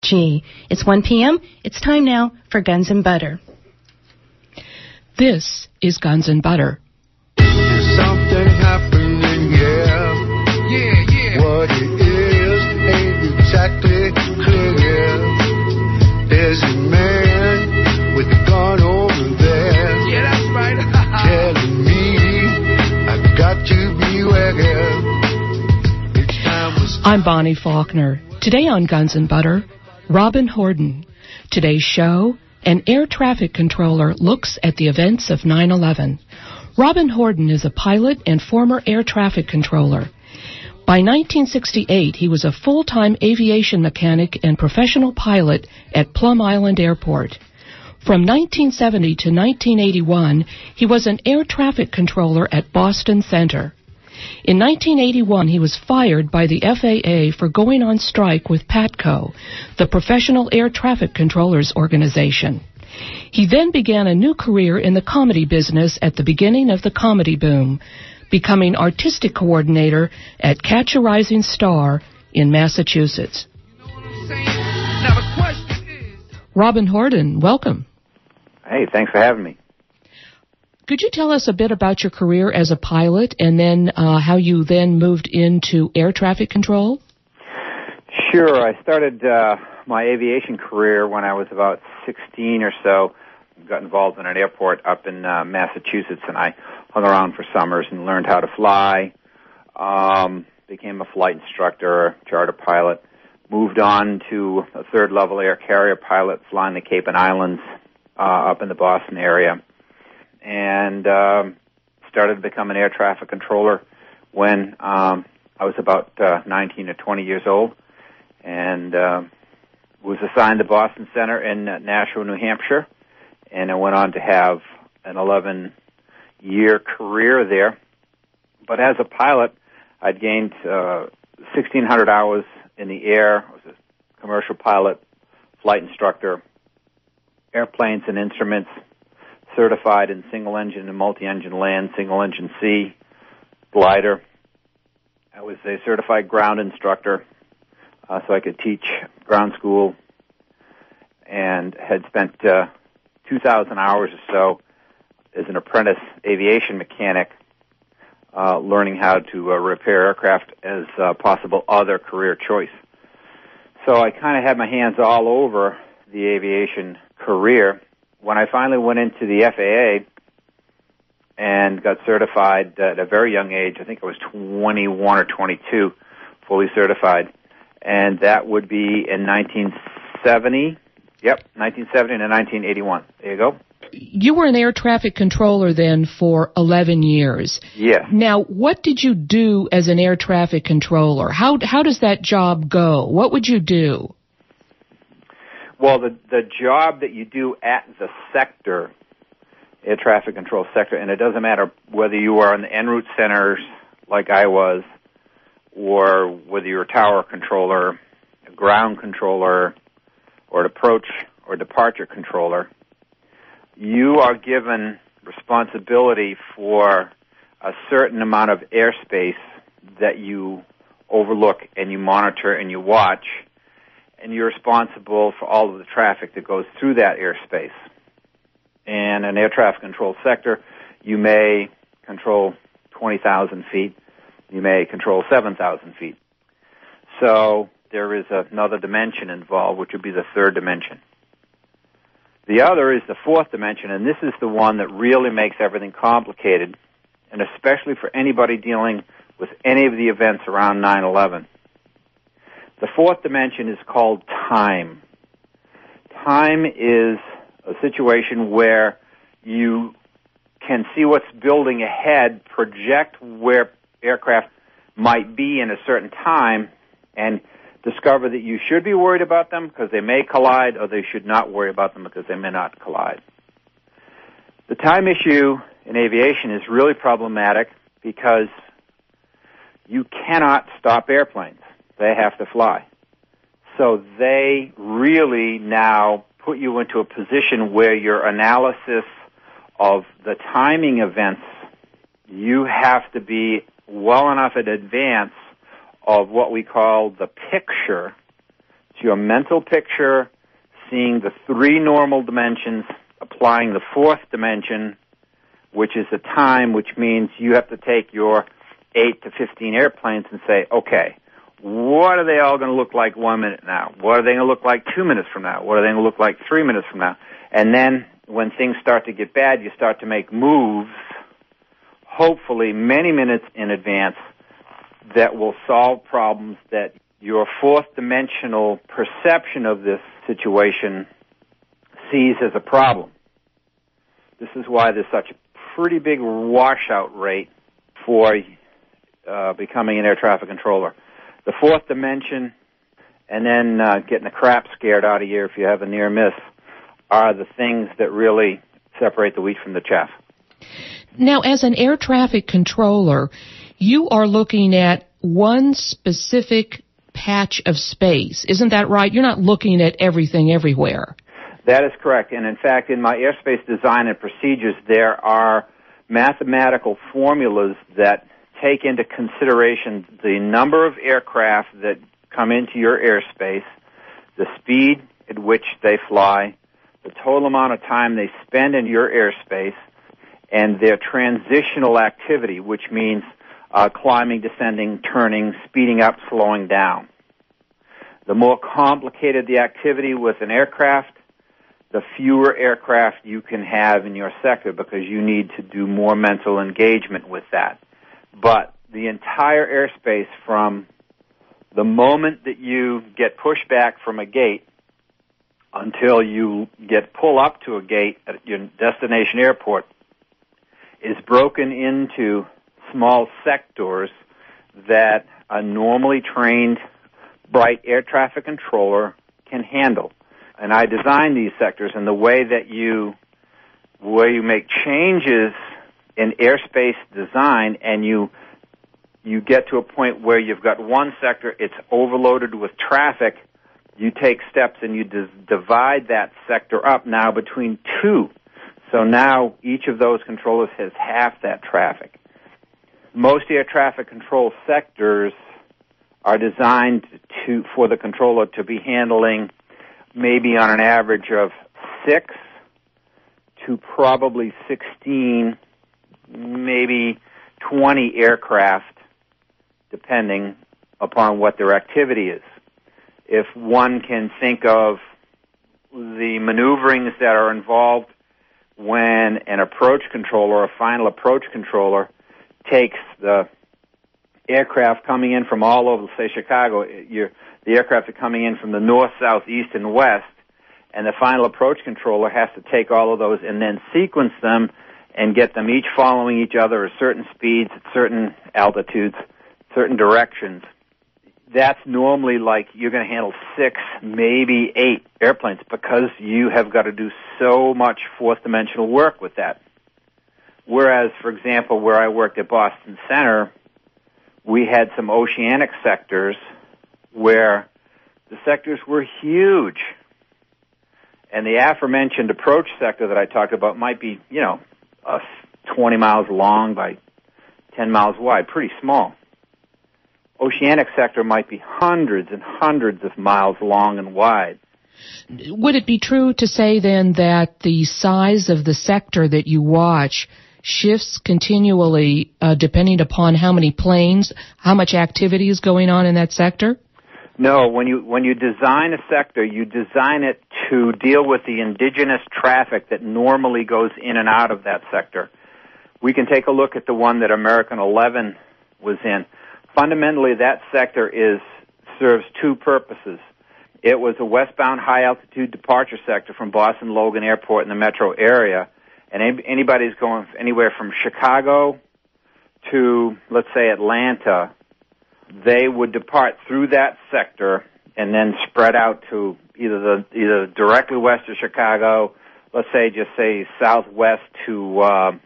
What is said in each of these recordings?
Gee, it's 1 p.m. It's time now for Guns and Butter. This is Guns and Butter. There's something happening, yeah. What it is ain't exactly clear. There's a man with a gun over there. Yeah, that's right. Telling me I've got to beware. I'm Bonnie Faulkner. Today on Guns and Butter, Robin Horden. Today's show, an air traffic controller looks at the events of 9/11. Robin Horden is a pilot and former air traffic controller. By 1968, he was a full-time aviation mechanic and professional pilot at Plum Island Airport. From 1970 to 1981, he was an air traffic controller at Boston Center. In 1981, he was fired by the FAA for going on strike with PATCO, the Professional Air Traffic Controllers Organization. He then began a new career in the comedy business at the beginning of the comedy boom, becoming artistic coordinator at Catch a Rising Star in Massachusetts. Now the question is... Robin Horden, welcome. Hey, thanks for having me. Could you tell us a bit about your career as a pilot and then how you then moved into air traffic control? Sure. I started my aviation career when I was about 16 or so. Got involved in an airport up in Massachusetts, and I hung around for summers and learned how to fly. Became a flight instructor, charter pilot. Moved on to a third-level air carrier pilot, flying the Cape and Islands up in the Boston area. And started to become an air traffic controller when I was about 19 or 20 years old, and was assigned to Boston Center in Nashua, New Hampshire, and I went on to have an 11-year career there. But as a pilot, I'd gained 1,600 hours in the air. I was a commercial pilot, flight instructor, airplanes and instruments, certified in single-engine and multi-engine land, single-engine sea, glider. I was a certified ground instructor, so I could teach ground school, and had spent 2,000 hours or so as an apprentice aviation mechanic, learning how to repair aircraft as a possible other career choice. So I kind of had my hands all over the aviation career. When I finally went into the FAA and got certified at a very young age, I think I was 21 or 22, fully certified, and that would be in 1970. Yep, 1970 to 1981. There you go. You were an air traffic controller then for 11 years. Yes. Now, what did you do as an air traffic controller? How does that job go? What would you do? Well, the job that you do at the sector, air traffic control sector, and it doesn't matter whether you are in the en route centers like I was, or whether you're a tower controller, a ground controller, or an approach or departure controller, you are given responsibility for a certain amount of airspace that you overlook and you monitor and you watch, and you're responsible for all of the traffic that goes through that airspace. And an air traffic control sector, you may control 20,000 feet, you may control 7,000 feet. So there is another dimension involved, which would be the third dimension. The other is the fourth dimension, and this is the one that really makes everything complicated, and especially for anybody dealing with any of the events around 9/11. The fourth dimension is called time. Time is a situation where you can see what's building ahead, project where aircraft might be in a certain time, and discover that you should be worried about them because they may collide, or they should not worry about them because they may not collide. The time issue in aviation is really problematic because you cannot stop airplanes. They have to fly. So they really now put you into a position where your analysis of the timing events, you have to be well enough in advance of what we call the picture your mental picture, seeing the three normal dimensions, applying the fourth dimension, which is the time, which means you have to take your 8 to 15 airplanes and say, okay, what are they all going to look like 1 minute now? What are they going to look like 2 minutes from now? What are they going to look like 3 minutes from now? And then when things start to get bad, you start to make moves, hopefully many minutes in advance, that will solve problems that your fourth dimensional perception of this situation sees as a problem. This is why there's such a pretty big washout rate for becoming an air traffic controller. The fourth dimension, and then getting the crap scared out of you if you have a near miss, are the things that really separate the wheat from the chaff. Now, as an air traffic controller, you are looking at one specific patch of space. Isn't that right? You're not looking at everything everywhere. That is correct. And in fact, in my airspace design and procedures, there are mathematical formulas that take into consideration the number of aircraft that come into your airspace, the speed at which they fly, the total amount of time they spend in your airspace, and their transitional activity, which means climbing, descending, turning, speeding up, slowing down. The more complicated the activity with an aircraft, the fewer aircraft you can have in your sector because you need to do more mental engagement with that. But the entire airspace, from the moment that you get pushed back from a gate until you get pulled up to a gate at your destination airport, is broken into small sectors that a normally trained, bright air traffic controller can handle. And I design these sectors in the way that where you make changes in airspace design and you get to a point where you've got one sector, it's overloaded with traffic, you take steps and you divide that sector up now between two. So now each of those controllers has half that traffic. Most air traffic control sectors are designed for the controller to be handling maybe on an average of 6 to probably 16, maybe 20 aircraft, depending upon what their activity is. If one can think of the maneuverings that are involved when an approach controller, a final approach controller, takes the aircraft coming in from all over, say, Chicago, the aircraft are coming in from the north, south, east, and west, and the final approach controller has to take all of those and then sequence them and get them each following each other at certain speeds, at certain altitudes, certain directions. That's normally like you're going to handle 6, maybe 8 airplanes because you have got to do so much fourth dimensional work with that. Whereas, for example, where I worked at Boston Center, we had some oceanic sectors where the sectors were huge. And the aforementioned approach sector that I talked about might be, 20 miles long by 10 miles wide, pretty small. Oceanic sector might be hundreds and hundreds of miles long and wide. Would it be true to say then that the size of the sector that you watch shifts continually depending upon how many planes, how much activity is going on in that sector? No, when you design a sector, you design it to deal with the indigenous traffic that normally goes in and out of that sector. We can take a look at the one that American 11 was in. Fundamentally, that sector serves two purposes. It was a westbound high-altitude departure sector from Boston Logan Airport in the metro area, and anybody's going anywhere from Chicago to, let's say, Atlanta, they would depart through that sector and then spread out to either directly west of Chicago, let's say, southwest to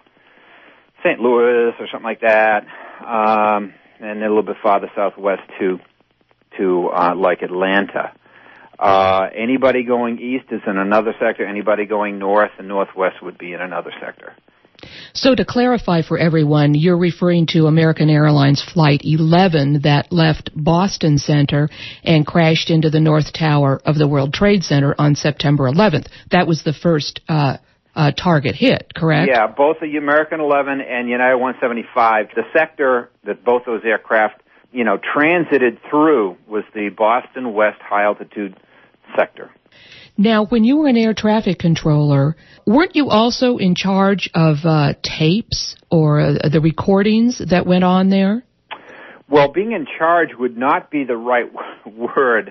St. Louis or something like that, and then a little bit farther southwest to like Atlanta. Anybody going east is in another sector. Anybody going north and northwest would be in another sector. So to clarify for everyone, you're referring to American Airlines Flight 11 that left Boston Center and crashed into the North Tower of the World Trade Center on September 11th. That was the first target hit, correct? Yeah, both the American 11 and United 175. The sector that both those aircraft, transited through was the Boston West high altitude sector. Now, when you were an air traffic controller, weren't you also in charge of tapes or the recordings that went on there? Well, being in charge would not be the right word.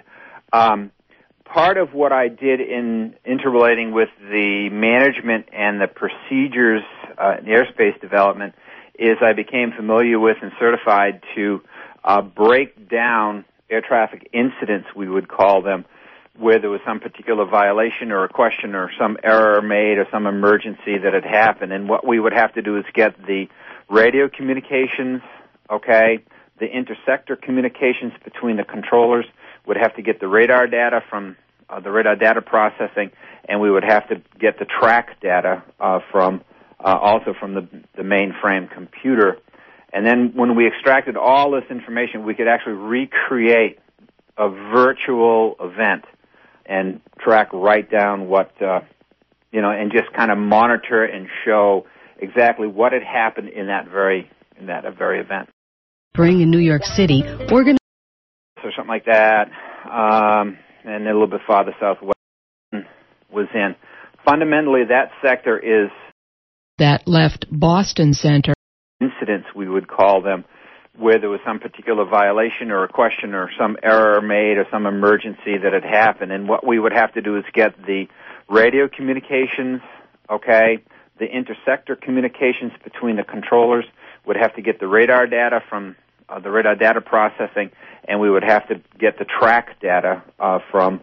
Part of what I did in interrelating with the management and the procedures in airspace development is I became familiar with and certified to break down air traffic incidents, we would call them, where there was some particular violation or a question or some error made or some emergency that had happened. And what we would have to do is get the radio communications, the intersector communications between the controllers, would have to get the radar data from the radar data processing, and we would have to get the track data from the mainframe computer. And then when we extracted all this information, we could actually recreate a virtual event and track right down what, and just kind of monitor and show exactly what had happened in that very event. Bring in New York City, Oregon. Or something like that, and a little bit farther southwest was in. Fundamentally, that sector is that left Boston Center. Incidents, we would call them, where there was some particular violation or a question or some error made or some emergency that had happened. And what we would have to do is get the radio communications, the intersector communications between the controllers, would have to get the radar data from the radar data processing, and we would have to get the track data from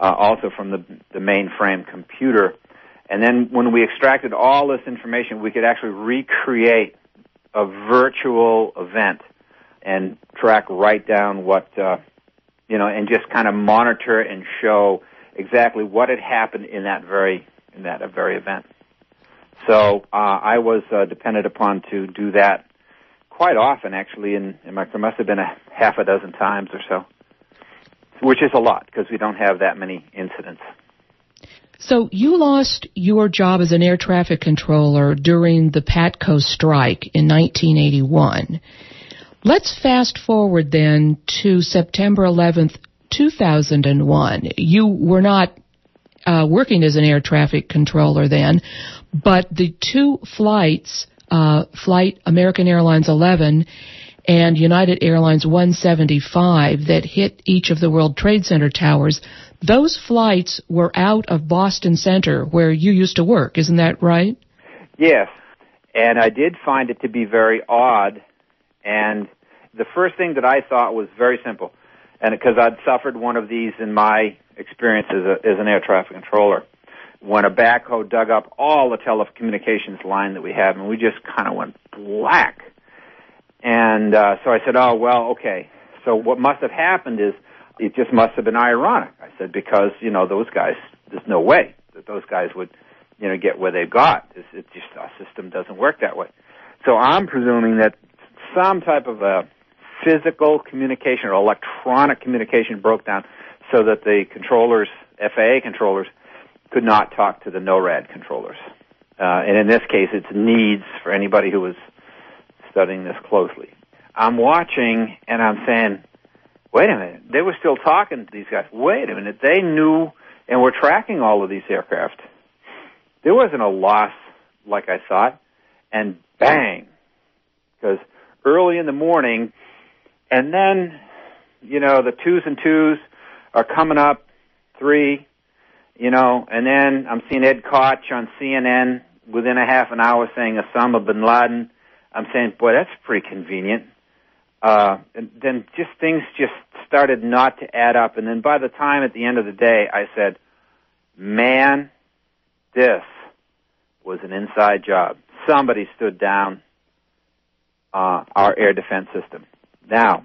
the mainframe computer. And then when we extracted all this information, we could actually recreate a virtual event and track right down what, and just kind of monitor and show exactly what had happened in that very event. So I was depended upon to do that quite often, actually, in my career. Must have been a half a dozen times or so, which is a lot because we don't have that many incidents. So you lost your job as an air traffic controller during the PATCO strike in 1981. Let's fast forward then to September 11th, 2001. You were not working as an air traffic controller then, but the two flights, Flight American Airlines 11 and United Airlines 175 that hit each of the World Trade Center towers, those flights were out of Boston Center where you used to work. Isn't that right? Yes, and I did find it to be very odd. And the first thing that I thought was very simple, and because I'd suffered one of these in my experience as an air traffic controller, when a backhoe dug up all the telecommunications line that we have, and we just kind of went black. And so I said, oh, well, okay. So what must have happened is it just must have been ironic. I said, because, those guys, there's no way that those guys would, get where they got. It's just our system doesn't work that way. So I'm presuming that some type of a physical communication or electronic communication broke down so that the controllers, FAA controllers, could not talk to the NORAD controllers. And in this case, it's needs for anybody who was studying this closely. I'm watching and I'm saying, wait a minute, they were still talking to these guys. Wait a minute, they knew and were tracking all of these aircraft. There wasn't a loss like I thought, and bang, because early in the morning, and then, the twos and twos are coming up, 3, and then I'm seeing Ed Koch on CNN within a half an hour saying Osama bin Laden. I'm saying, boy, that's pretty convenient. And then things just started not to add up. And then by the time at the end of the day, I said, man, this was an inside job. Somebody stood down our air defense system. Now,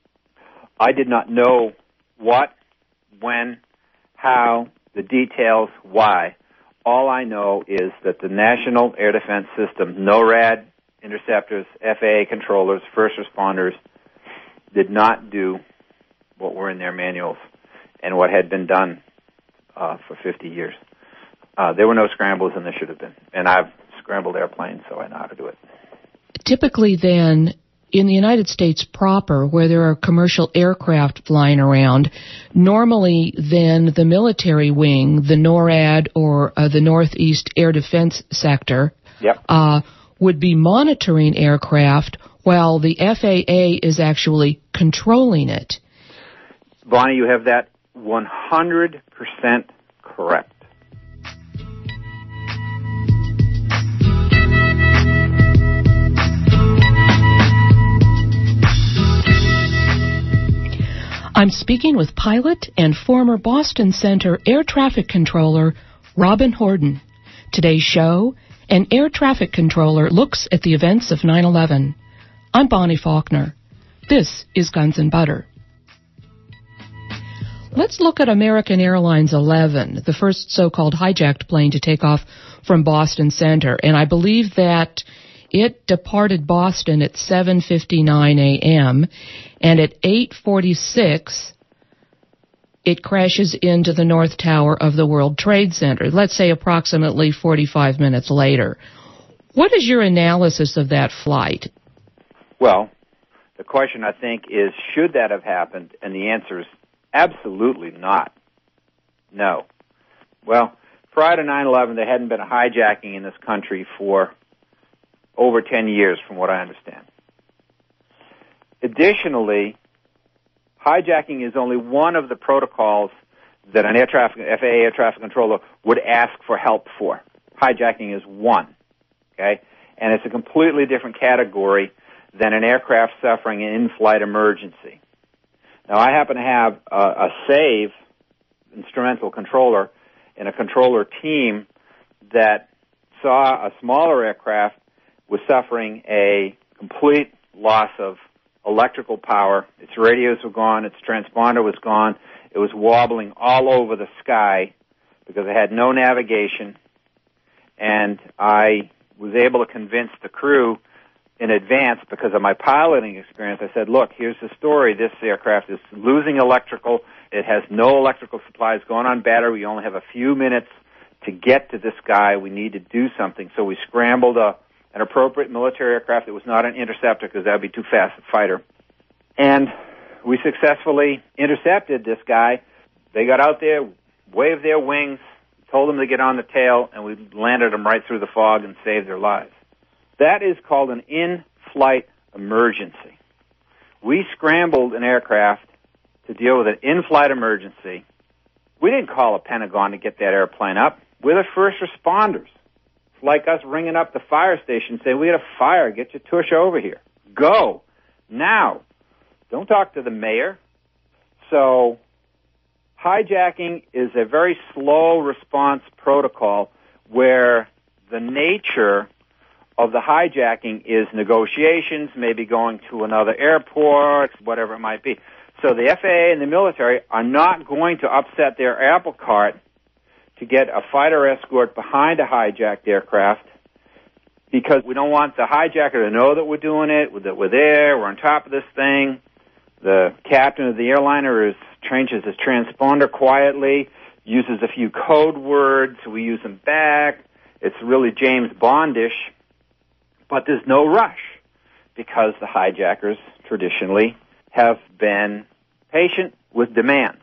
I did not know what, when, how, the details, why. All I know is that the National Air Defense System, NORAD, interceptors, FAA controllers, first responders, did not do what were in their manuals and what had been done for 50 years. There were no scrambles, and there should have been. And I've scrambled airplanes, so I know how to do it. Typically, then, in the United States proper, where there are commercial aircraft flying around, normally then the military wing, the NORAD or the Northeast Air Defense Sector, Yep. Would be monitoring aircraft while the FAA is actually controlling it. Bonnie, you have that 100% correct. I'm speaking with pilot and former Boston Center air traffic controller Robin Horden. Today's show, an air traffic controller looks at the events of 9/11. I'm Bonnie Faulkner. This is Guns and Butter. Let's look at American Airlines 11, the first so-called hijacked plane to take off from Boston Center. And I believe that it departed Boston at 7:59 a.m., and at 8:46, it crashes into the North Tower of the World Trade Center, let's say approximately 45 minutes later. What is your analysis of that flight? Well, the question, I think, is should that have happened? And the answer is absolutely not. No. Well, prior to 9/11, there hadn't been a hijacking in this country for over 10 years, from what I understand. Additionally, hijacking is only one of the protocols that an FAA air traffic controller would ask for help for. Hijacking is one, okay? And it's a completely different category than an aircraft suffering an in-flight emergency. Now, I happen to have a SAVE instrumental controller and a controller team that saw a smaller aircraft was suffering a complete loss of electrical power. Its radios were gone. Its transponder was gone. It was wobbling all over the sky because it had no navigation. And I was able to convince the crew in advance because of my piloting experience. I said, look, here's the story. This aircraft is losing electrical. It has no electrical supplies going on battery. We only have a few minutes to get to this guy. We need to do something. So we scrambled an appropriate military aircraft. It was not an interceptor because that would be too fast a fighter. And we successfully intercepted this guy. They got out there, waved their wings, told them to get on the tail, and we landed them right through the fog and saved their lives. That is called an in-flight emergency. We scrambled an aircraft to deal with an in-flight emergency. We didn't call a Pentagon to get that airplane up. We're the first responders. Like us ringing up the fire station saying, we got a fire, get your tush over here. Go. Now. Don't talk to the mayor. So hijacking is a very slow response protocol where the nature of the hijacking is negotiations, maybe going to another airport, whatever it might be. So the FAA and the military are not going to upset their apple cart to get a fighter escort behind a hijacked aircraft because we don't want the hijacker to know that we're doing it, that we're there, we're on top of this thing. The captain of the airliner changes his transponder quietly, uses a few code words, we use them back. It's really James Bondish, but there's no rush because the hijackers traditionally have been patient with demands.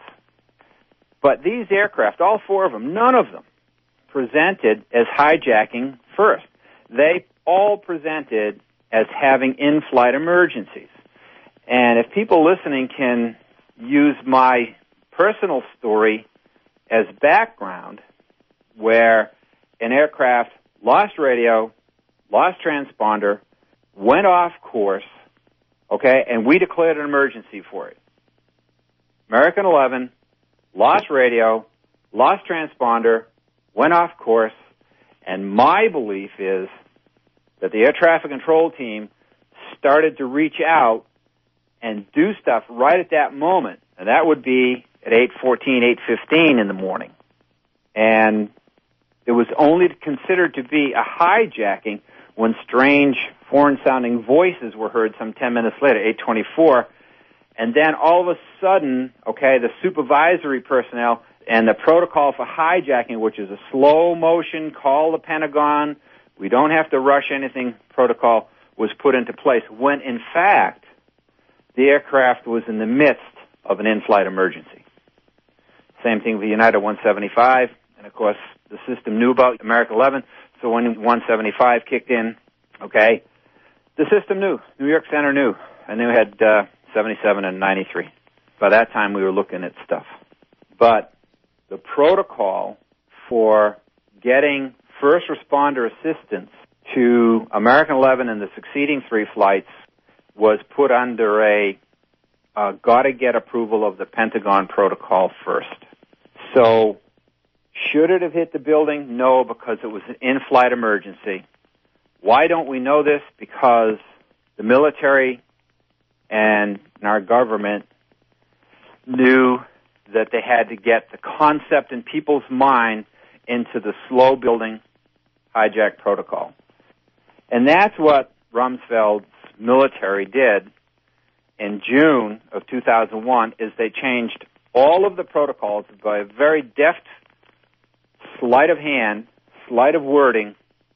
But these aircraft, all four of them, none of them presented as hijacking first. They all presented as having in-flight emergencies. And if people listening can use my personal story as background, where an aircraft lost radio, lost transponder, went off course, okay, and we declared an emergency for it. American 11 lost radio, lost transponder, went off course, and my belief is that the air traffic control team started to reach out and do stuff right at that moment, and that would be at 8:14, 8:15 in the morning. And It was only considered to be a hijacking when strange foreign-sounding voices were heard some 10 minutes later, 8:24, and then all of a sudden, okay, the supervisory personnel and the protocol for hijacking, which is a slow motion, call the Pentagon, we don't have to rush anything protocol, was put into place when, in fact, the aircraft was in the midst of an in-flight emergency. Same thing with United 175, and of course, the system knew about American 11, so when 175 kicked in, okay, the system knew. New York Center knew, and they had 77 and 93. By that time, we were looking at stuff. But the protocol for getting first responder assistance to American 11 and the succeeding 3 flights was put under a gotta get approval of the Pentagon protocol first. So should it have hit the building? No, because it was an in-flight emergency. Why don't we know this? Because the military and our government knew that they had to get the concept in people's mind into the slow building hijack protocol. And that's what Rumsfeld's military did in June of 2001, is they changed all of the protocols by a very deft sleight of hand, sleight of wording,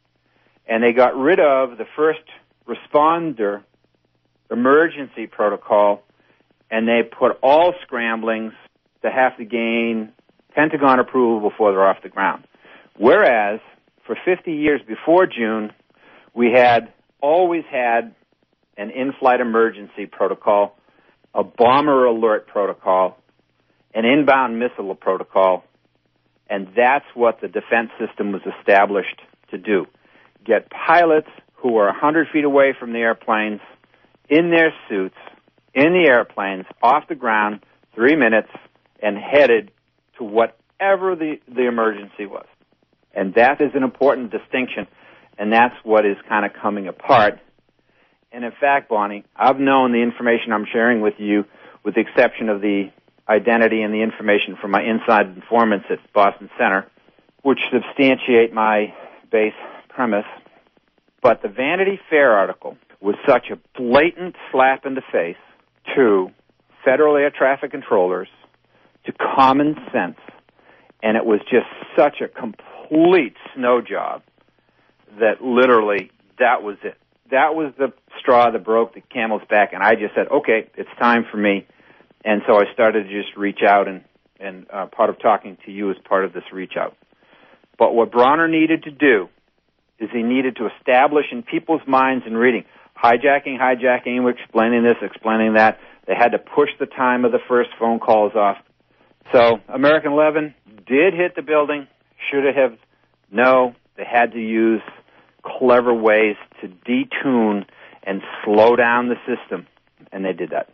and they got rid of the first responder emergency protocol, and they put all scramblings to have to gain Pentagon approval before they're off the ground. Whereas, for 50 years before June, we had always had an in-flight emergency protocol, a bomber alert protocol, an inbound missile protocol, and that's what the defense system was established to do. Get pilots who are 100 feet away from the airplanes, in their suits, in the airplanes, off the ground, 3 minutes, and headed to whatever the emergency was. And that is an important distinction, and that's what is kind of coming apart. And in fact, Bonnie, I've known the information I'm sharing with you, with the exception of the identity and the information from my inside informants at Boston Center, which substantiate my base premise. But the Vanity Fair article was such a blatant slap in the face to federal air traffic controllers, to common sense, and it was just such a complete snow job that literally that was it. That was the straw that broke the camel's back, and I just said, okay, it's time for me. And so I started to just reach out, and part of talking to you is part of this reach out. But what Bronner needed to do is he needed to establish in people's minds and reading, hijacking, we're explaining this, explaining that. They had to push the time of the first phone calls off. So American 11 did hit the building. Should it have? No. They had to use clever ways to detune and slow down the system, and they did that.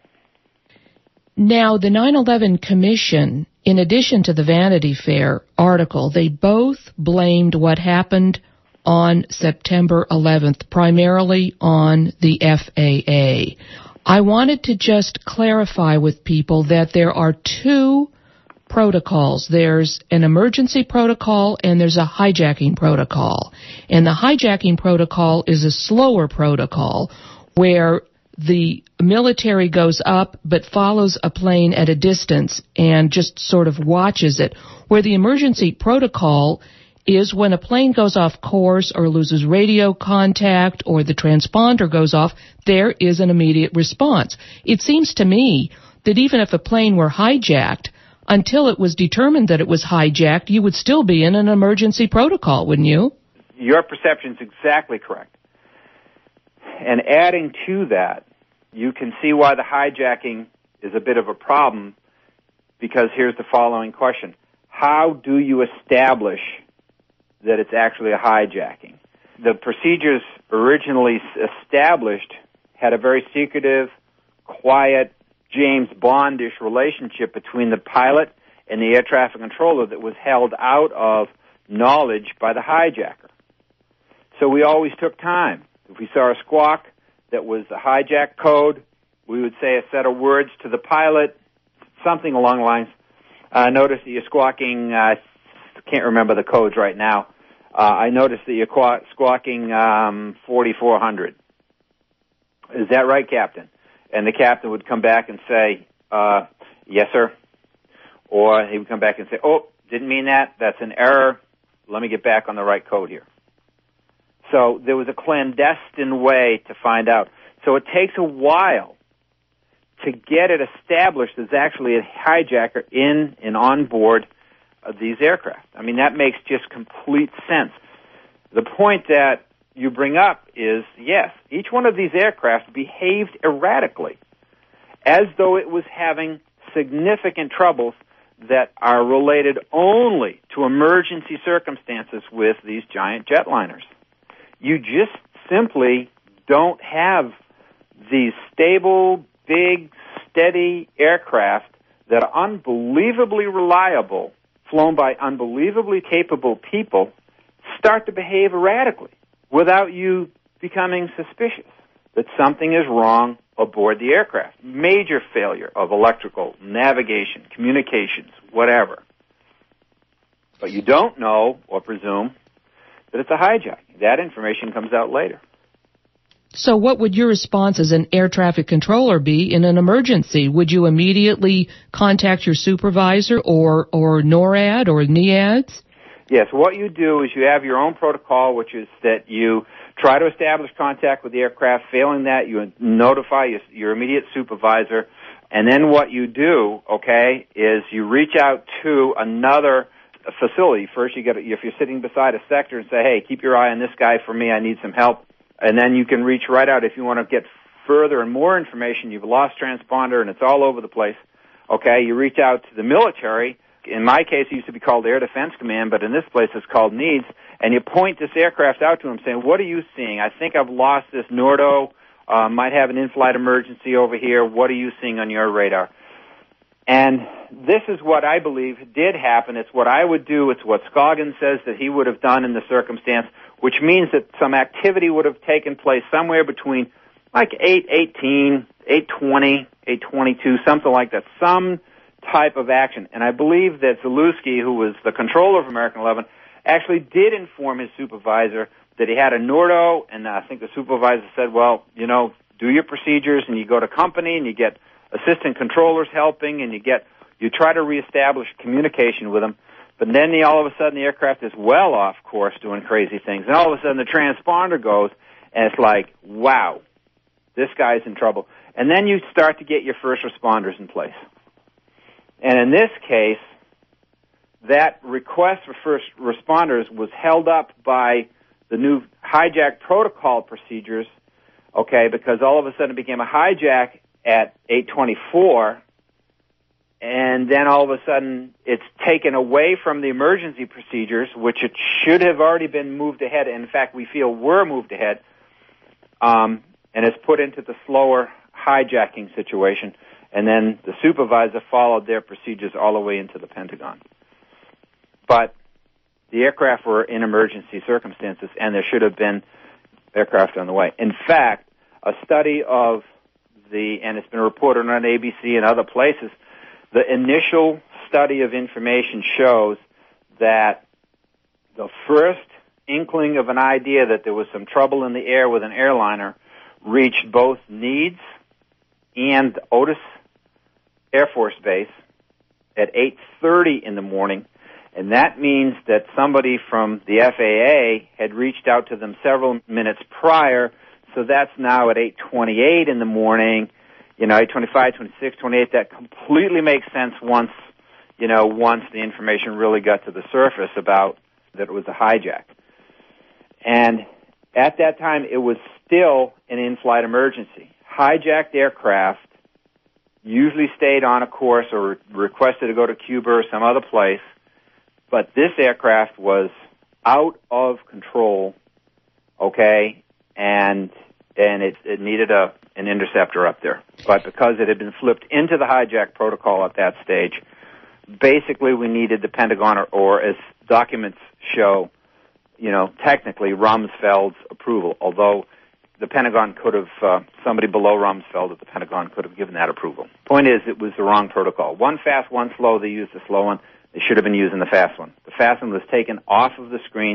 Now, the 9/11 Commission, in addition to the Vanity Fair article, they both blamed what happened on September 11th, primarily on the FAA. I wanted to just clarify with people that there are two protocols. There's an emergency protocol and there's a hijacking protocol. And the hijacking protocol is a slower protocol where the military goes up but follows a plane at a distance and just sort of watches it, where the emergency protocol is when a plane goes off course or loses radio contact or the transponder goes off, there is an immediate response. It seems to me that even if a plane were hijacked, until it was determined that it was hijacked, you would still be in an emergency protocol, wouldn't you? Your perception is exactly correct. And adding to that, you can see why the hijacking is a bit of a problem, because here's the following question. How do you establish that it's actually a hijacking? The procedures originally established had a very secretive, quiet, James Bondish relationship between the pilot and the air traffic controller that was held out of knowledge by the hijacker. So we always took time. If we saw a squawk that was a hijack code, we would say a set of words to the pilot, something along the lines, notice that you're squawking, I can't remember the codes right now, I noticed that you're squawking 4400. Is that right, Captain? And the captain would come back and say, yes, sir. Or he would come back and say, oh, didn't mean that. That's an error. Let me get back on the right code here. So there was a clandestine way to find out. So it takes a while to get it established as actually a hijacker in and on board of these aircraft. I mean, that makes just complete sense. The point that you bring up is, yes, each one of these aircraft behaved erratically, as though it was having significant troubles that are related only to emergency circumstances with these giant jetliners. You just simply don't have these stable, big, steady aircraft that are unbelievably reliable, flown by unbelievably capable people, start to behave erratically without you becoming suspicious that something is wrong aboard the aircraft. Major failure of electrical, navigation, communications, whatever. But you don't know or presume that it's a hijacking. That information comes out later. So what would your response as an air traffic controller be in an emergency? Would you immediately contact your supervisor or NORAD or NEADS? Yes, what you do is you have your own protocol, which is that you try to establish contact with the aircraft. Failing that, you notify your immediate supervisor. And then what you do, okay, is you reach out to another facility. First, if you're sitting beside a sector and say, hey, keep your eye on this guy for me, I need some help. And then you can reach right out if you want to get further and more information. You've lost transponder and it's all over the place. Okay, you reach out to the military. In my case, it used to be called Air Defense Command, but in this place it's called NEADS. And you point this aircraft out to them saying, what are you seeing? I think I've lost this Nordo. Might have an in-flight emergency over here. What are you seeing on your radar? And this is what I believe did happen. It's what I would do. It's what Scoggins says that he would have done in the circumstance, which means that some activity would have taken place somewhere between like 8:18, 8:20, 8:22, something like that, some type of action. And I believe that Zalewski, who was the controller of American 11, actually did inform his supervisor that he had a Nordo, and I think the supervisor said, well, do your procedures, and you go to company, and you get assistant controllers helping, and you try to reestablish communication with them. But then all of a sudden the aircraft is well off course doing crazy things. And all of a sudden the transponder goes, and it's like, wow, this guy's in trouble. And then you start to get your first responders in place. And in this case, that request for first responders was held up by the new hijack protocol procedures, okay, because all of a sudden it became a hijack at 8:24, and then all of a sudden it's taken away from the emergency procedures, which it should have already been moved ahead. In fact, we feel were moved ahead, and it's put into the slower hijacking situation. And then the supervisor followed their procedures all the way into the Pentagon. But the aircraft were in emergency circumstances, and there should have been aircraft on the way. In fact, a study of and it's been reported on ABC and other places, the initial study of information shows that the first inkling of an idea that there was some trouble in the air with an airliner reached both NEADS and Otis Air Force Base at 8:30 in the morning, and that means that somebody from the FAA had reached out to them several minutes prior. So that's now at 8:28 in the morning, 8:25, 26, 28. That completely makes sense once the information really got to the surface about that it was a hijack. And at that time, it was still an in-flight emergency. Hijacked aircraft usually stayed on a course or requested to go to Cuba or some other place, but this aircraft was out of control, okay, and it needed an interceptor up there. But because it had been flipped into the hijack protocol at that stage, basically we needed the Pentagon, or as documents show, technically Rumsfeld's approval, although the Pentagon could have, somebody below Rumsfeld at the Pentagon could have given that approval. Point is, it was the wrong protocol. One fast, one slow. They used the slow one. They should have been using the fast one. The fast one was taken off of the screen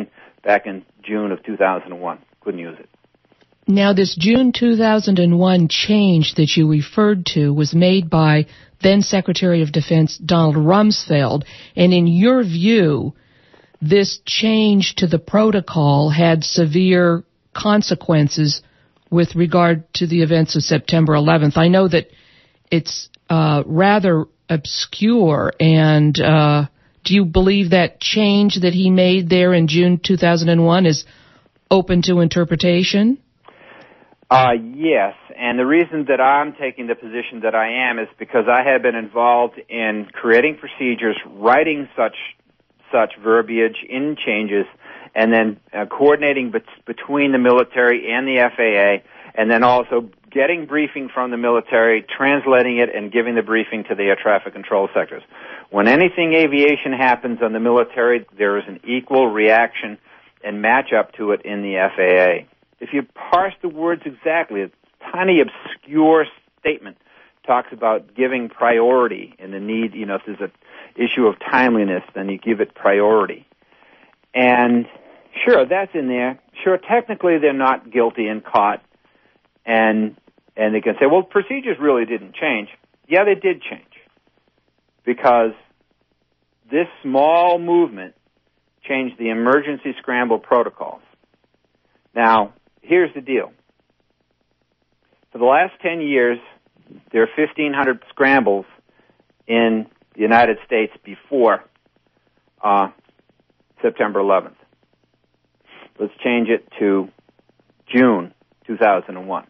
back in June of 2001. Couldn't use it. Now, this June 2001 change that you referred to was made by then Secretary of Defense Donald Rumsfeld, and in your view, this change to the protocol had severe consequences with regard to the events of September 11th. I know that it's rather obscure, and do you believe that change that he made there in June 2001 is open to interpretation? Yes, and the reason that I'm taking the position that I am is because I have been involved in creating procedures, writing such verbiage in changes, and then coordinating between the military and the FAA, and then also getting briefing from the military, translating it, and giving the briefing to the air traffic control sectors. When anything aviation happens on the military, there is an equal reaction and match up to it in the FAA. If you parse the words exactly, a tiny obscure statement talks about giving priority and the need, if there's an issue of timeliness, then you give it priority. And sure, that's in there. Sure, technically they're not guilty and caught, and they can say, well, procedures really didn't change. Yeah, they did change, because this small movement changed the emergency scramble protocols. Now, here's the deal. For the last 10 years, there are 1,500 scrambles in the United States before September 11th. Let's change it to June 2001.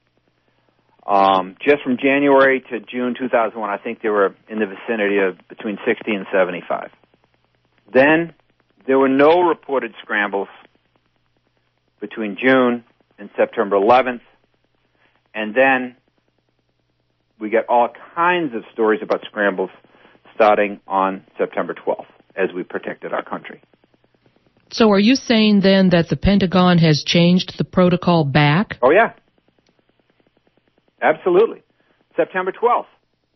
Just from January to June 2001, I think there were in the vicinity of between 60 and 75. Then there were no reported scrambles between June and September 11th, and then we get all kinds of stories about scrambles starting on September 12th as we protected our country. So are you saying then that the Pentagon has changed the protocol back? Oh, yeah. Absolutely. September 12th,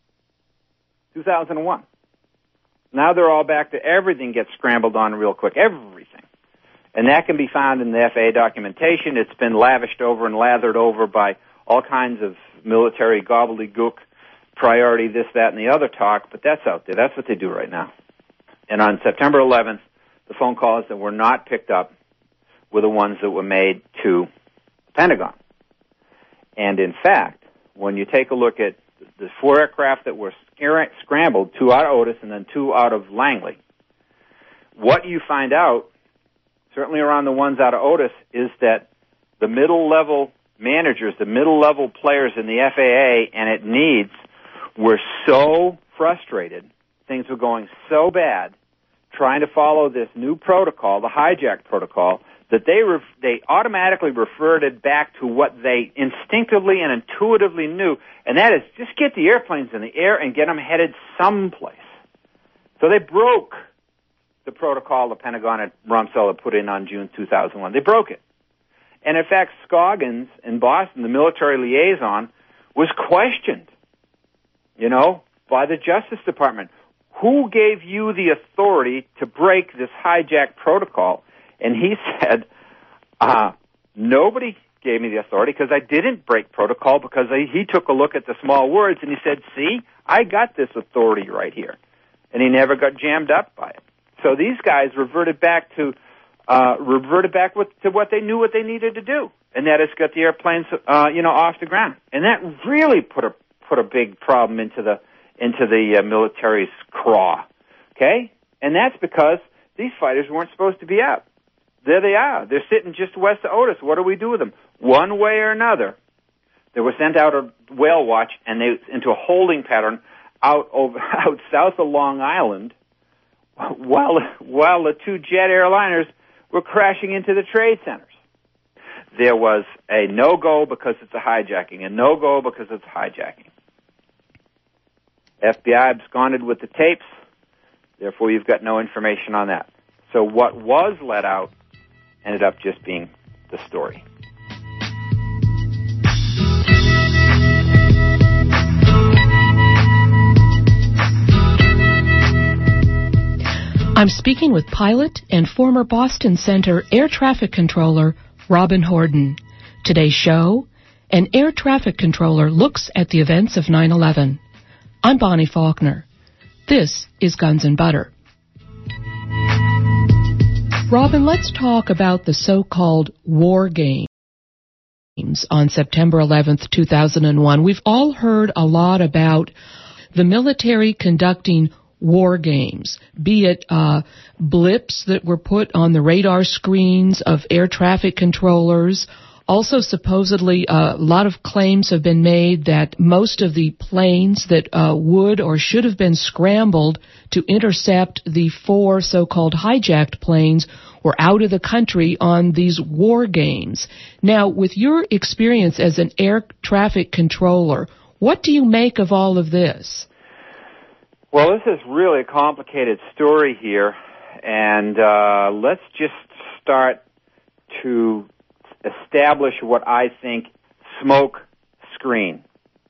2001. Now they're all back to everything gets scrambled on real quick, everything. And that can be found in the FAA documentation. It's been lavished over and lathered over by all kinds of military gobbledygook, priority, this, that, and the other talk, but that's out there. That's what they do right now. And on September 11th, the phone calls that were not picked up were the ones that were made to the Pentagon. And in fact, when you take a look at the 4 aircraft that were scrambled, 2 out of Otis and then 2 out of Langley, what you find out, certainly around the ones out of Otis, is that the middle-level managers, the middle-level players in the FAA and at needs were so frustrated, things were going so bad, trying to follow this new protocol, the hijack protocol, that they automatically reverted back to what they instinctively and intuitively knew, and that is just get the airplanes in the air and get them headed someplace. So they broke the protocol the Pentagon and Rumsfeld had put in on June 2001. They broke it. And in fact, Scoggins in Boston, the military liaison, was questioned, by the Justice Department. Who gave you the authority to break this hijack protocol? And he said, nobody gave me the authority because I didn't break protocol, because he took a look at the small words and he said, see, I got this authority right here. And he never got jammed up by it. So these guys reverted back to what they knew what they needed to do, and that is get the airplanes, off the ground. And that really put a big problem into the military's craw. Okay, and that's because these fighters weren't supposed to be out. There they are. They're sitting just west of Otis. What do we do with them? One way or another, they were sent out of whale watch and into a holding pattern out south of Long Island, while the 2 jet airliners were crashing into the trade centers. There was a no-go because it's a hijacking, a no-go because it's hijacking. FBI absconded with the tapes, therefore you've got no information on that. So what was let out ended up just being the story. I'm speaking with pilot and former Boston Center air traffic controller Robin Horden. Today's show, an air traffic controller looks at the events of 9/11. I'm Bonnie Faulkner. This is Guns and Butter. Robin, let's talk about the so-called war games on September 11th, 2001. We've all heard a lot about the military conducting war games, be it blips that were put on the radar screens of air traffic controllers. Also, supposedly, a lot of claims have been made that most of the planes that would or should have been scrambled to intercept the 4 so-called hijacked planes were out of the country on these war games. Now, with your experience as an air traffic controller, what do you make of all of this? Well, this is really a complicated story here, and let's just start to establish what I think smoke screen.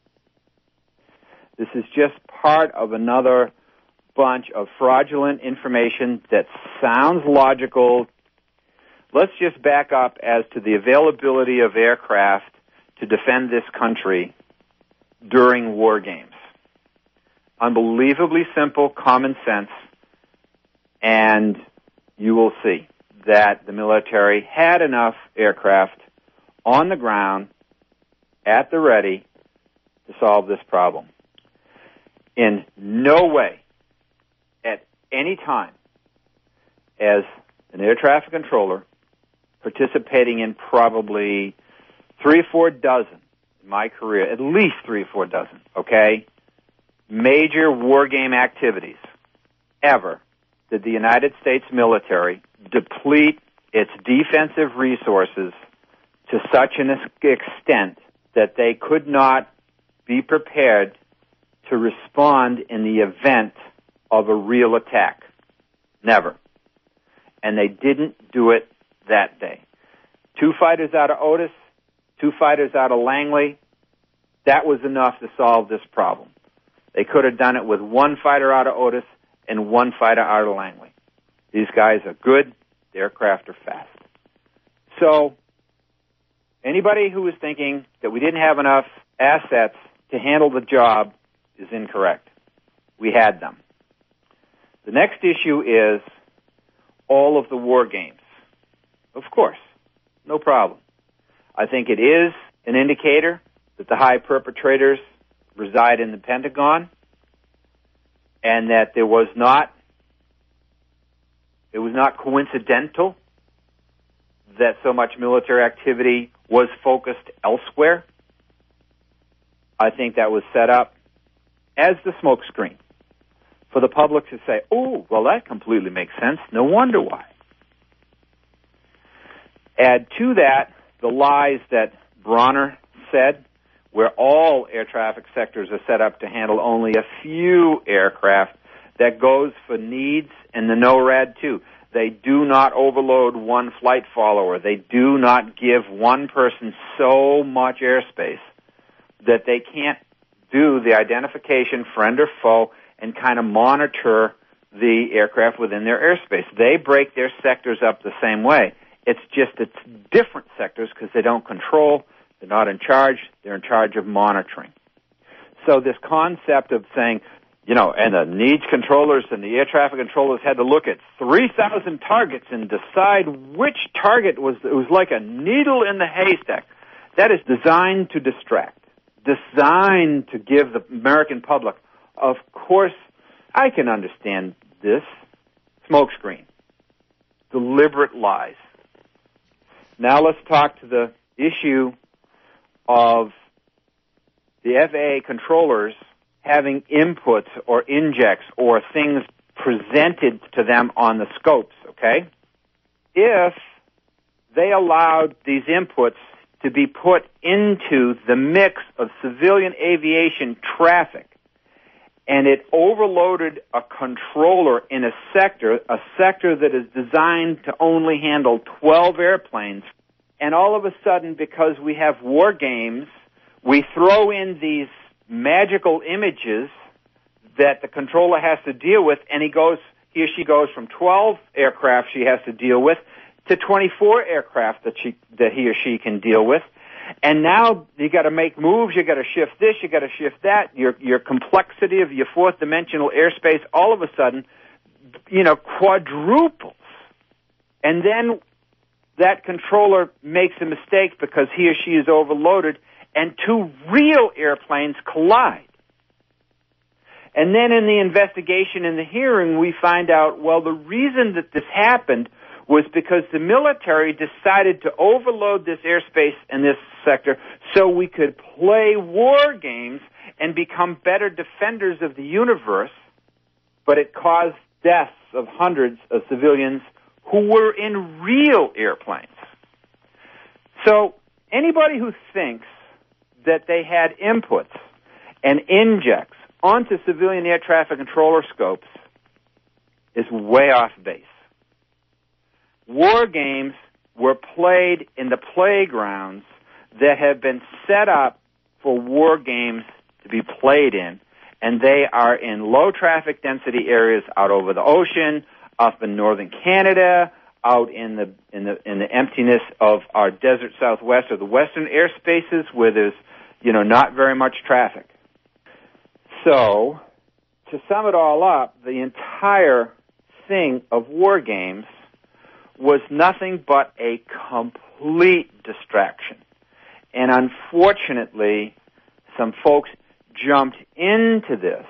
This is just part of another bunch of fraudulent information that sounds logical. Let's just back up as to the availability of aircraft to defend this country during war games. Unbelievably simple, common sense, and you will see that the military had enough aircraft on the ground at the ready to solve this problem. In no way, at any time, as an air traffic controller, participating in probably 3 or 4 dozen in my career, at least 3 or 4 dozen, okay, major war game activities ever did the United States military deplete its defensive resources to such an extent that they could not be prepared to respond in the event of a real attack. Never. And they didn't do it that day. 2 fighters out of Otis, 2 fighters out of Langley, that was enough to solve this problem. They could have done it with 1 fighter out of Otis and 1 fighter out of Langley. These guys are good. The aircraft are fast. So anybody who is thinking that we didn't have enough assets to handle the job is incorrect. We had them. The next issue is all of the war games. Of course, no problem. I think it is an indicator that the high perpetrators reside in the Pentagon, and that it was not coincidental that so much military activity was focused elsewhere. I think that was set up as the smokescreen for the public to say, oh, well, that completely makes sense. No wonder why. Add to that the lies that Bronner said, where all air traffic sectors are set up to handle only a few aircraft. That goes for needs and the NORAD too. They do not overload 1 flight follower. They do not give 1 person so much airspace that they can't do the identification, friend or foe, and kind of monitor the aircraft within their airspace. They break their sectors up the same way. It's different sectors because they don't control. They're not in charge. They're in charge of monitoring. So this concept of saying, and the needs controllers and the air traffic controllers had to look at 3,000 targets and decide which target it was like a needle in the haystack. That is designed to distract, designed to give the American public, of course, I can understand this, smokescreen, deliberate lies. Now let's talk to the issue of the FAA controllers having inputs or injects or things presented to them on the scopes, okay? If they allowed these inputs to be put into the mix of civilian aviation traffic and it overloaded a controller in a sector that is designed to only handle 12 airplanes, and all of a sudden, because we have war games, we throw in these magical images that the controller has to deal with, and he goes, he or she goes from 12 aircraft she has to deal with to 24 aircraft that he or she can deal with. And now you got to make moves, you got to shift this, you got to shift that. Your complexity of your fourth dimensional airspace all of a sudden, quadruples. And then that controller makes a mistake because he or she is overloaded, and two real airplanes collide. And then in the investigation, in the hearing, we find out, well, the reason that this happened was because the military decided to overload this airspace and this sector so we could play war games and become better defenders of the universe, but it caused deaths of hundreds of civilians who were in real airplanes. So anybody who thinks that they had inputs and injects onto civilian air traffic controller scopes is way off base. War games were played in the playgrounds that have been set up for war games to be played in, and they are in low traffic density areas out over the ocean, up in northern Canada, out in the emptiness of our desert southwest or the western airspaces where there's not very much traffic. So, to sum it all up, the entire thing of war games was nothing but a complete distraction. And unfortunately, some folks jumped into this,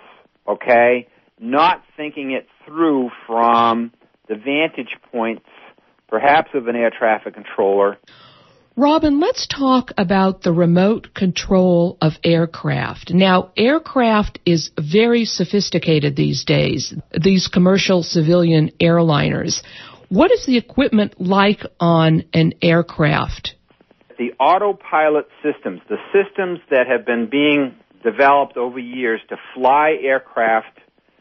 not thinking it through from the vantage points, perhaps of an air traffic controller. Robin, let's talk about the remote control of aircraft. Now, aircraft is very sophisticated these days, these commercial civilian airliners. What is the equipment like on an aircraft? The autopilot systems, the systems that have been being developed over years to fly aircraft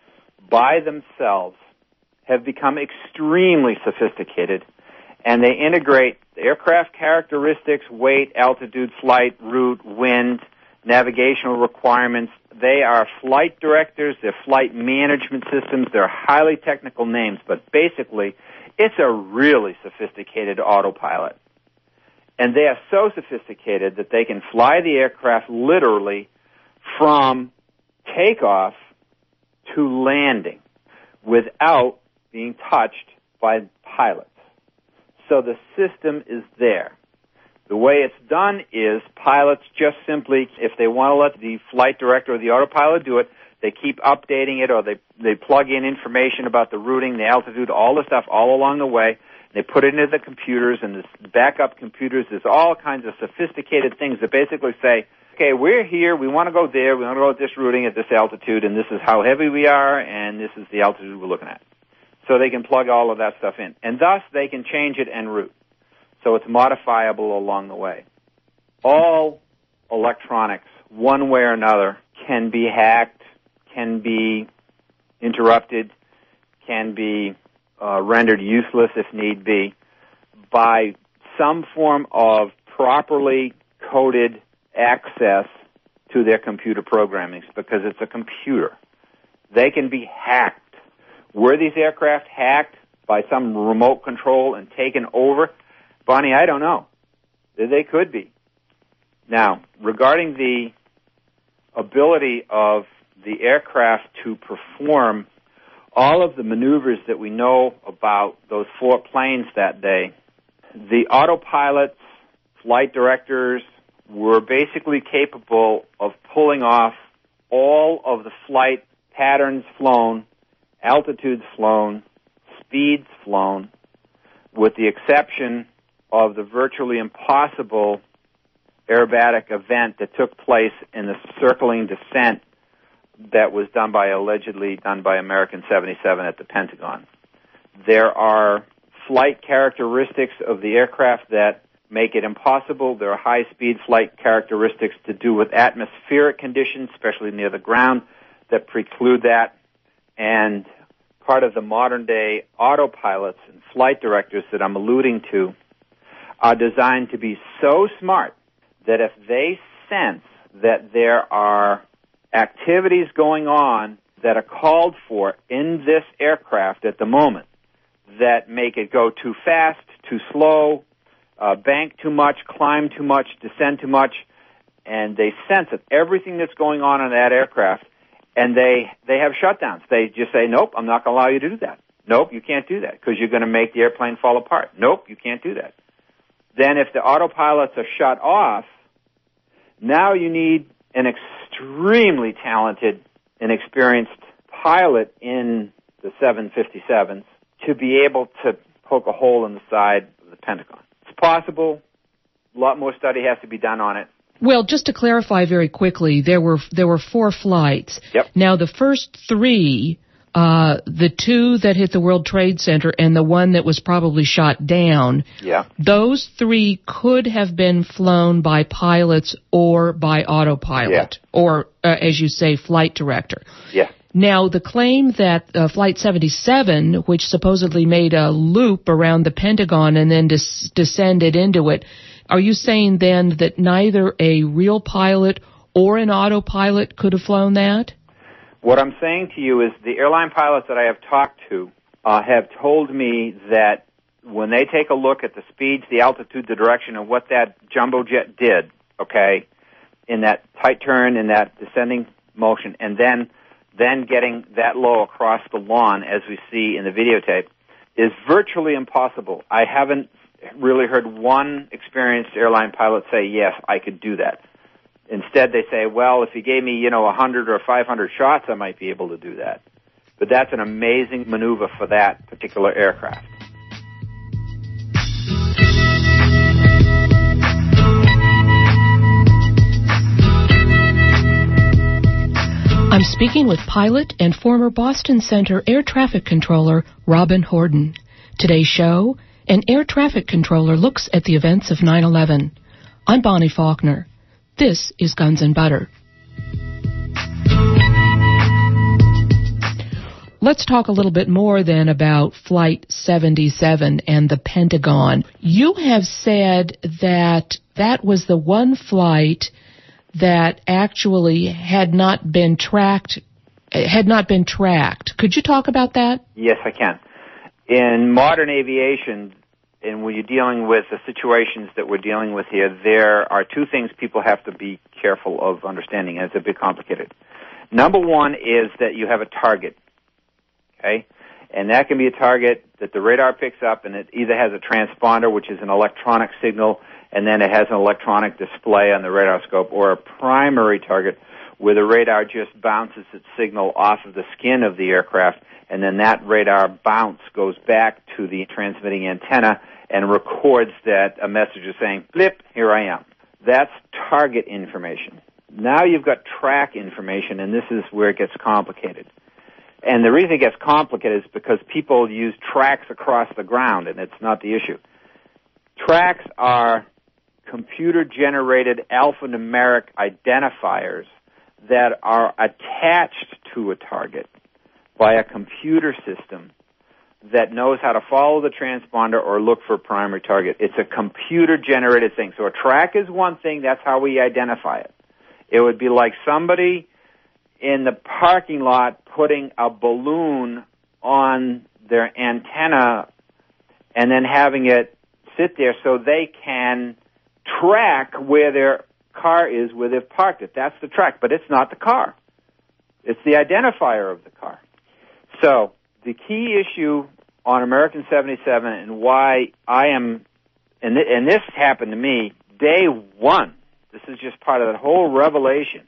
by themselves, have become extremely sophisticated, and they integrate aircraft characteristics, weight, altitude, flight, route, wind, navigational requirements. They are flight directors, they're flight management systems, they're highly technical names, but basically it's a really sophisticated autopilot. And they are so sophisticated that they can fly the aircraft literally from takeoff to landing without being touched by pilots. So the system is there. The way it's done is pilots just simply, if they want to let the flight director or the autopilot do it, they keep updating it, or they plug in information about the routing, the altitude, all the stuff all along the way. They put it into the computers, and the backup computers, there's all kinds of sophisticated things that basically say, okay, we're here, we want to go there, we want to go at this routing at this altitude, and this is how heavy we are, and this is the altitude we're looking at. So they can plug all of that stuff in. And thus, they can change it en route. So it's modifiable along the way. All electronics, one way or another, can be hacked, can be interrupted, can be rendered useless if need be by some form of properly coded access to their computer programming, because it's a computer. They can be hacked. Were these aircraft hacked by some remote control and taken over? Bonnie, I don't know. They could be. Now, regarding the ability of the aircraft to perform all of the maneuvers that we know about those 4 planes that day, the autopilots, flight directors, were basically capable of pulling off all of the flight patterns flown, altitudes flown, speeds flown, with the exception of the virtually impossible aerobatic event that took place in the circling descent that was allegedly done by American 77 at the Pentagon. There are flight characteristics of the aircraft that make it impossible. There are high-speed flight characteristics to do with atmospheric conditions, especially near the ground, that preclude that. And part of the modern-day autopilots and flight directors that I'm alluding to are designed to be so smart that if they sense that there are activities going on that are called for in this aircraft at the moment that make it go too fast, too slow, bank too much, climb too much, descend too much, and they sense it. Everything that's going on in that aircraft, and they have shutdowns. They just say, nope, I'm not going to allow you to do that. Nope, you can't do that because you're going to make the airplane fall apart. Nope, you can't do that. Then if the autopilots are shut off, now you need an extremely talented and experienced pilot in the 757s to be able to poke a hole in the side of the Pentagon. It's possible. A lot more study has to be done on it. Well, just to clarify very quickly, there were 4 flights. Yep. Now, the first 3, the 2 that hit the World Trade Center and the one that was probably shot down, yeah, those 3 could have been flown by pilots or by autopilot, or, as you say, flight director. Yeah. Now, the claim that Flight 77, which supposedly made a loop around the Pentagon and then descended into it, are you saying then that neither a real pilot or an autopilot could have flown that? What I'm saying to you is the airline pilots that I have talked to have told me that when they take a look at the speeds, the altitude, the direction, and what that jumbo jet did, okay, in that tight turn, in that descending motion, and then getting that low across the lawn, as we see in the videotape, is virtually impossible. I haven't really heard one experienced airline pilot say, yes, I could do that. Instead, they say, well, if you gave me, 100 or 500 shots, I might be able to do that. But that's an amazing maneuver for that particular aircraft. I'm speaking with pilot and former Boston Center air traffic controller Robin Horden. Today's show, an air traffic controller looks at the events of 9/11. I'm Bonnie Faulkner. This is Guns and Butter. Let's talk a little bit more then about Flight 77 and the Pentagon. You have said that that was the one flight that actually had not been tracked. Could you talk about that? Yes, I can. In modern aviation, and when you're dealing with the situations that we're dealing with here, there are 2 things people have to be careful of understanding, and it's a bit complicated. Number one is that you have a target, okay? And that can be a target that the radar picks up, and it either has a transponder, which is an electronic signal, and then it has an electronic display on the radar scope, or a primary target where the radar just bounces its signal off of the skin of the aircraft, and then that radar bounce goes back to the transmitting antenna and records that a message is saying, blip, here I am. That's target information. Now you've got track information, and this is where it gets complicated. And the reason it gets complicated is because people use tracks across the ground, and it's not the issue. Tracks are computer-generated alphanumeric identifiers that are attached to a target by a computer system that knows how to follow the transponder or look for a primary target. It's a computer-generated thing. So a track is one thing. That's how we identify it. It would be like somebody in the parking lot putting a balloon on their antenna and then having it sit there so they can track where their car is, where they've parked it. That's the track, but it's not the car. It's the identifier of the car. So the key issue on American 77 and why I am, and this happened to me day one. This is just part of that whole revelation.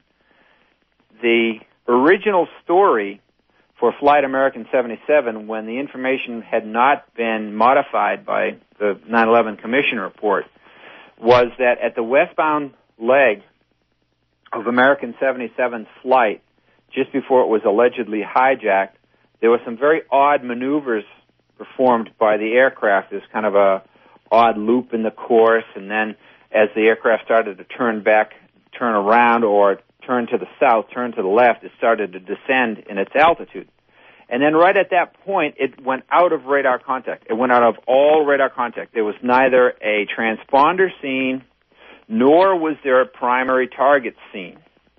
The original story for Flight American 77, when the information had not been modified by the 9/11 Commission report, was that at the westbound leg of American 77's flight, just before it was allegedly hijacked, there were some very odd maneuvers performed by the aircraft. There's kind of a odd loop in the course, and then as the aircraft started to turn around, or turn to the south, turn to the left, it started to descend in its altitude. And then right at that point, it went out of radar contact. It went out of all radar contact. There was neither a transponder seen, nor was there a primary target seen.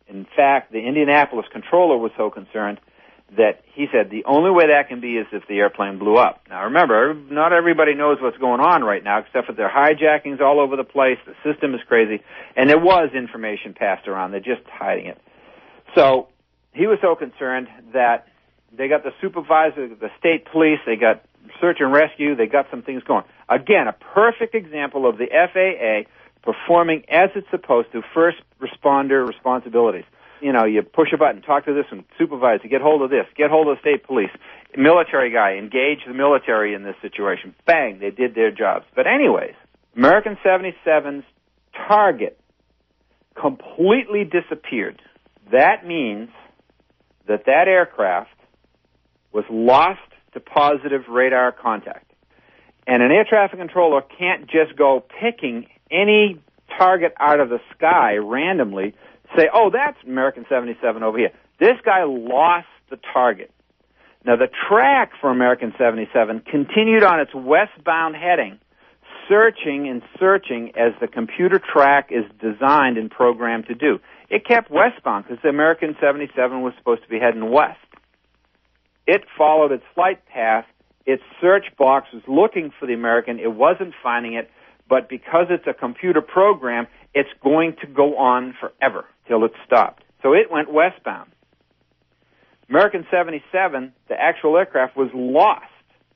In fact, the Indianapolis controller was so concerned that he said the only way that can be is if the airplane blew up. Now remember, not everybody knows what's going on right now, except for their hijackings all over the place. The system is crazy, and there was information passed around. They're just hiding it. So he was so concerned that they got the supervisor, the state police, they got search and rescue, they got some things going. Again, a perfect example of the FAA performing as it's supposed to, first responder responsibilities. You know, you push a button, talk to this one, supervisor, get hold of this, get hold of the state police, military guy, engage the military in this situation. Bang, they did their jobs. But anyways, American 77's target completely disappeared. That means that aircraft was lost to positive radar contact. And an air traffic controller can't just go picking any target out of the sky randomly, say, oh, that's American 77 over here. This guy lost the target. Now, the track for American 77 continued on its westbound heading, searching and searching as the computer track is designed and programmed to do. It kept westbound because the American 77 was supposed to be heading west. It followed its flight path. Its search box was looking for the American. It wasn't finding it, but because it's a computer program, it's going to go on forever till it stopped. So it went westbound. American 77, the actual aircraft, was lost.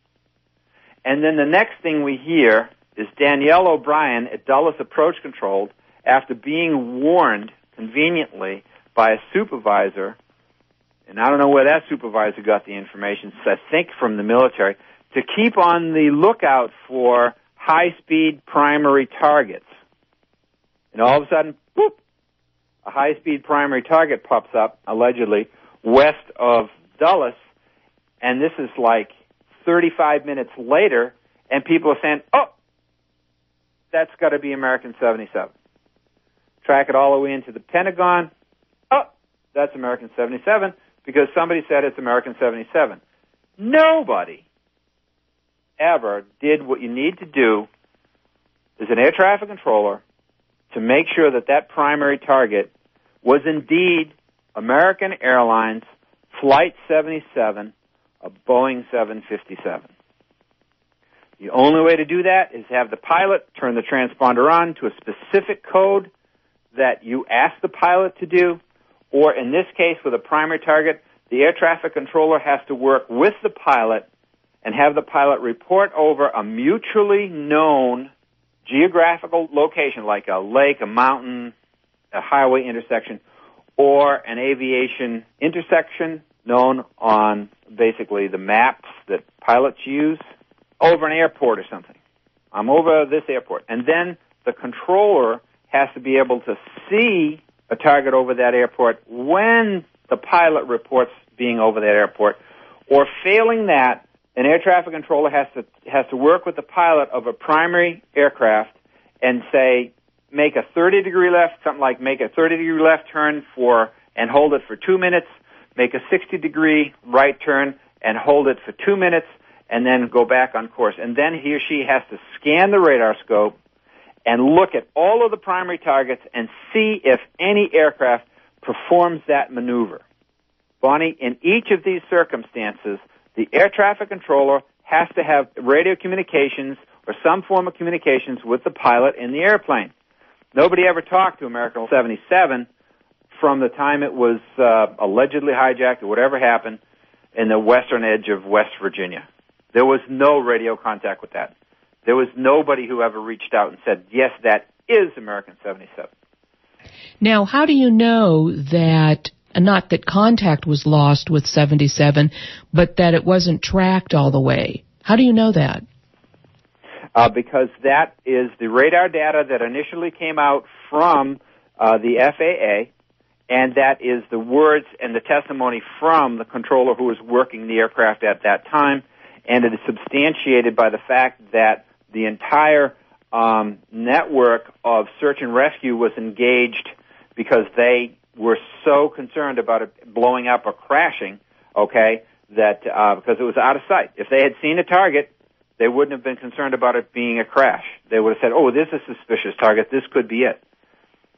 And then the next thing we hear is Danielle O'Brien at Dulles Approach Control, after being warned conveniently by a supervisor, and I don't know where that supervisor got the information, so I think from the military, to keep on the lookout for high-speed primary targets. And all of a sudden, boop, a high-speed primary target pops up, allegedly, west of Dulles, and this is like 35 minutes later, and people are saying, oh, that's got to be American 77. Track it all the way into the Pentagon. Oh, that's American 77, because somebody said it's American 77. Nobody ever did what you need to do as an air traffic controller to make sure that that primary target was indeed American Airlines Flight 77, a Boeing 757. The only way to do that is have the pilot turn the transponder on to a specific code that you ask the pilot to do, or in this case with a primary target, the air traffic controller has to work with the pilot and have the pilot report over a mutually known geographical location, like a lake, a mountain, a highway intersection, or an aviation intersection known on basically the maps that pilots use, over an airport or something. I'm over this airport. And then the controller has to be able to see a target over that airport when the pilot reports being over that airport. Or failing that, an air traffic controller has to work with the pilot of a primary aircraft and say, make a 30-degree left, something like make a 30-degree left turn and hold it for 2 minutes, make a 60-degree right turn and hold it for 2 minutes, and then go back on course. And then he or she has to scan the radar scope and look at all of the primary targets and see if any aircraft performs that maneuver. Bonnie, in each of these circumstances, the air traffic controller has to have radio communications or some form of communications with the pilot in the airplane. Nobody ever talked to American 77 from the time it was allegedly hijacked or whatever happened in the western edge of West Virginia. There was no radio contact with that. There was nobody who ever reached out and said, yes, that is American 77. Now, how do you know that, not that contact was lost with 77, but that it wasn't tracked all the way? How do you know that? Because that is the radar data that initially came out from the FAA, and that is the words and the testimony from the controller who was working the aircraft at that time, and it is substantiated by the fact that the entire network of search and rescue was engaged because they were so concerned about it blowing up or crashing, okay, that because it was out of sight. If they had seen a target, they wouldn't have been concerned about it being a crash. They would have said, oh, this is a suspicious target. This could be it.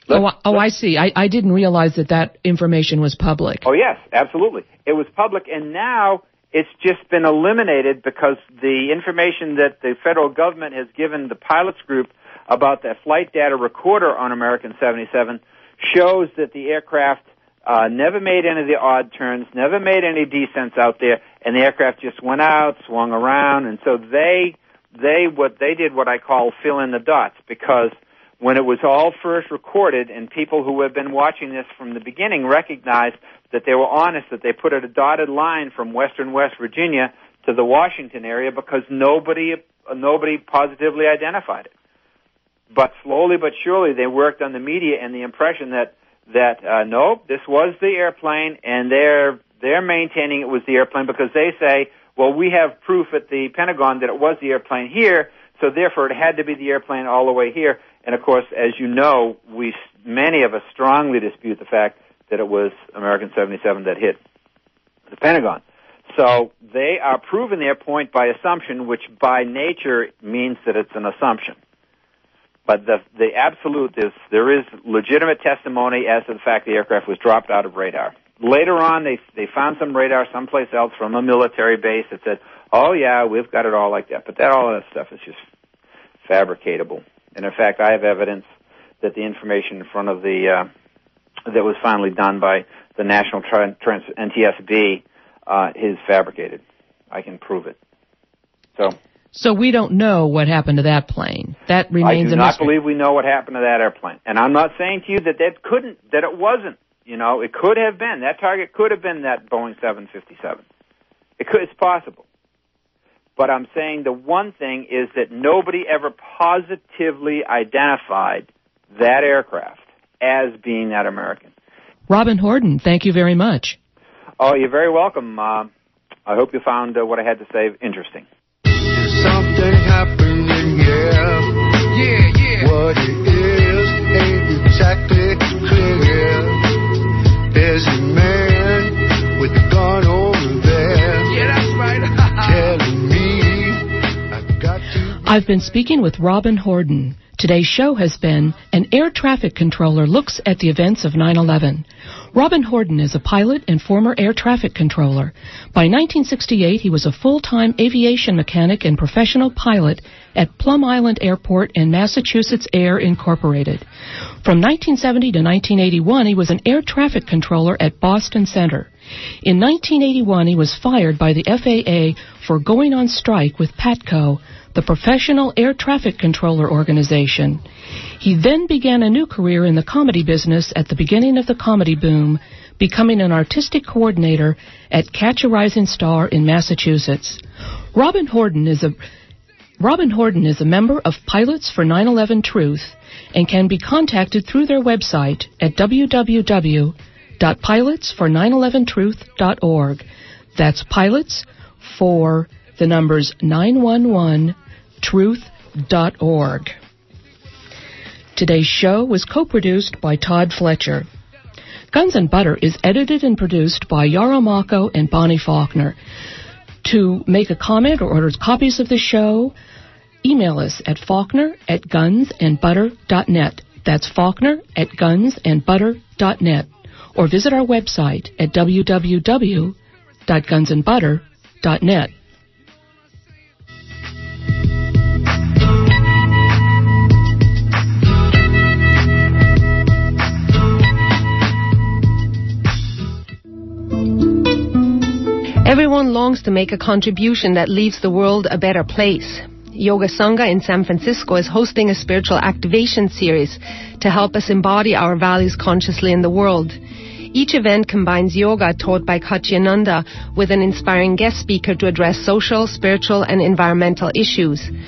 I see. I didn't realize that information was public. Oh, yes, absolutely. It was public, and now it's just been eliminated because the information that the federal government has given the pilots group about that flight data recorder on American 77 shows that the aircraft never made any of the odd turns, never made any descents out there, and the aircraft just went out, swung around, and so they did what I call fill in the dots, because when it was all first recorded and people who have been watching this from the beginning recognized that they were honest, that they put a dotted line from western West Virginia to the Washington area because nobody positively identified it. But slowly but surely they worked on the media and the impression that no, this was the airplane, and they're maintaining it was the airplane because they say, well, we have proof at the Pentagon that it was the airplane here, so therefore it had to be the airplane all the way here. And of course, as you know, many of us strongly dispute the fact that it was American 77 that hit the Pentagon. So they are proving their point by assumption, which by nature means that it's an assumption. But the absolute is there is legitimate testimony as to the fact the aircraft was dropped out of radar. Later on, they found some radar someplace else from a military base that said, oh, yeah, we've got it all like that. But all that stuff is just fabricatable. And, in fact, I have evidence that the information in front of that was finally done by the National NTSB is fabricated. I can prove it. So we don't know what happened to that plane. That remains a mystery. I do not believe we know what happened to that airplane. And I'm not saying to you that it wasn't. You know, it could have been. That target could have been that Boeing 757. It's possible. But I'm saying the one thing is that nobody ever positively identified that aircraft as being that American. Robin Horden, thank you very much. Oh, you're very welcome. I hope you found what I had to say interesting. There's something happening here. Yeah. What it is ain't exactly clear. There's a man with a gun over there. Yeah, that's right. Telling me I've got to... I've been speaking with Robin Horden. Today's show has been An Air Traffic Controller Looks at the Events of 9/11. Robin Horden is a pilot and former air traffic controller. By 1968, he was a full-time aviation mechanic and professional pilot at Plum Island Airport and Massachusetts Air Incorporated. From 1970 to 1981, he was an air traffic controller at Boston Center. In 1981, he was fired by the FAA for going on strike with PATCO, the Professional Air Traffic Controller Organization. He then began a new career in the comedy business at the beginning of the comedy boom, becoming an artistic coordinator at Catch a Rising Star in Massachusetts. Robin Horden is a member of Pilots for 9/11 Truth and can be contacted through their website at www.pilotsfor911truth.org. That's pilots for the numbers 911truth.org. Today's show was co-produced by Todd Fletcher. Guns and Butter is edited and produced by Yarrow Mako and Bonnie Faulkner. To make a comment or order copies of the show, email us at faulkner@gunsandbutter.net. That's faulkner@gunsandbutter.net. Or visit our website at www.gunsandbutter.net. Everyone longs to make a contribution that leaves the world a better place. Yoga Sangha in San Francisco is hosting a spiritual activation series to help us embody our values consciously in the world. Each event combines yoga taught by Katyananda with an inspiring guest speaker to address social, spiritual, and environmental issues.